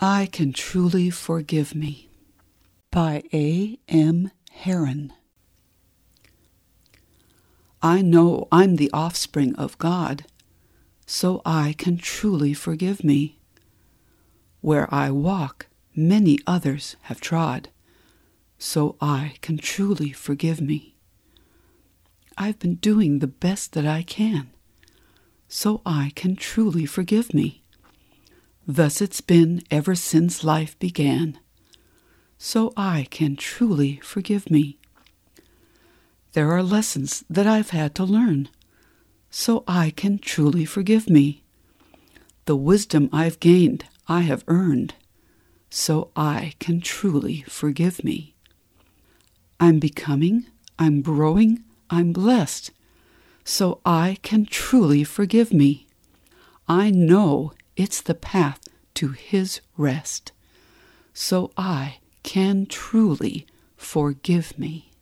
I Can Truly Forgive Me by A. M. Heron. I know I'm the offspring of God, so I can truly forgive me. Where I walk, many others have trod, so I can truly forgive me. I've been doing the best that I can, so I can truly forgive me. Thus it's been ever since life began, so I can truly forgive me. There are lessons that I've had to learn, so I can truly forgive me. The wisdom I've gained, I have earned, so I can truly forgive me. I'm becoming, I'm growing, I'm blessed, so I can truly forgive me. I know it's the path to His rest, so I can truly forgive me.